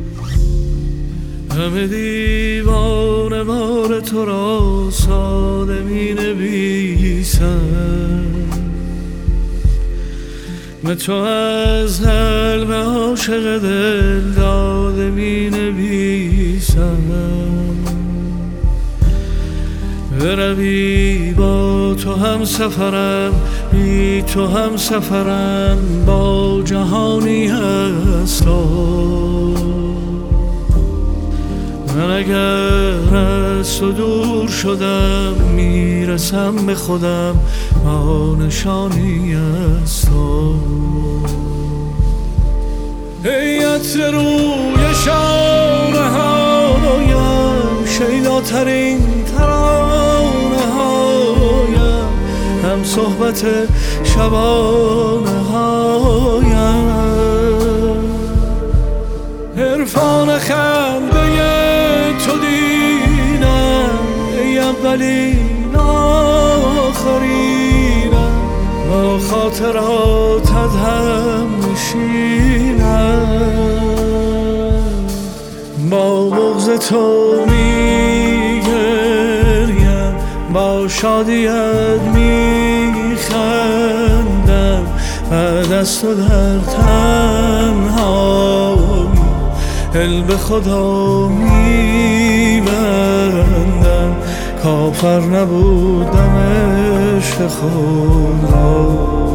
همه دیوانه وار تو را ساده می نویسم، و تو از قلب عاشق دل داده می نویسم. بروی با تو هم سفرم، بی تو هم سفرم، با جهانی هستم. من اگر از تو دور شدم میرسم به خودم، با نشانی از تو. ای عطر روی شانه هایم، شیداترین ترانه هایم، هم صحبت شبانه هایم، عرفان خنده تو دینم. ای اولین آخرینم، با خاطراتت هم نشینم. با بغض تو میگریم، با شادیت میخندم، بعد از تو در تنهایی دل به خدا میبندم. کافر نبودم عشق خود را،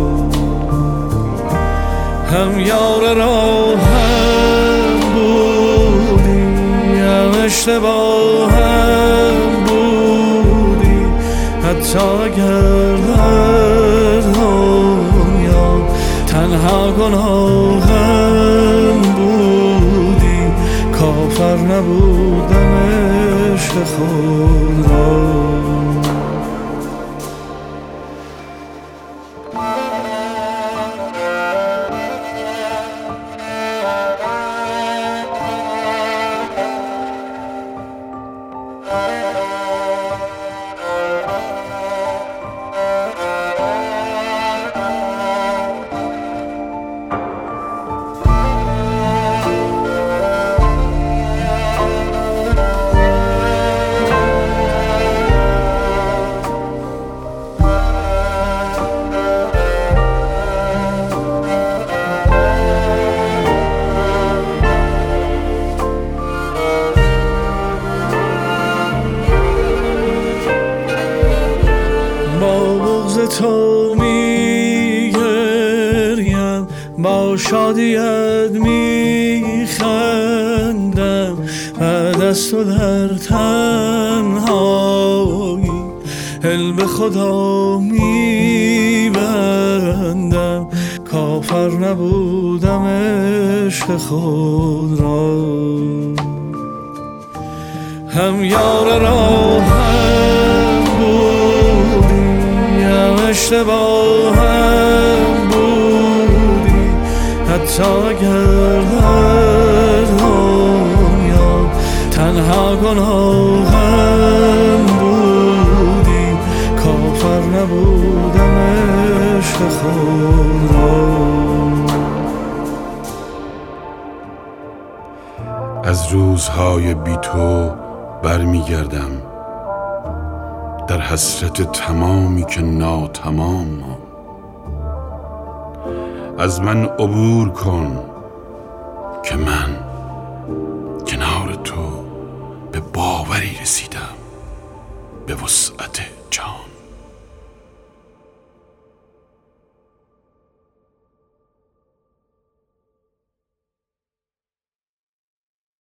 هم یار راهم بودی، هم اشتباه هم بودی. حتی اگر در دنیا تنها گناهم بودی، کافر نبودم عشق خود را. تو میگریم، با شادیت میخندم، بعد از تو در تنهایی دل به خدا میبندم. کافر نبودم عشق خود را، هم یار راهم بودی، اشتباه هم بودی. حتی اگر در دنیا تنها گناهم بودی، کافر نبودم عشق خود را. از روزهای بی تو برمیگردم، در حسرت تمامی که ناتمام ماند. از من عبور کن که من کنار تو به باوری رسیدم، به وسعت جان.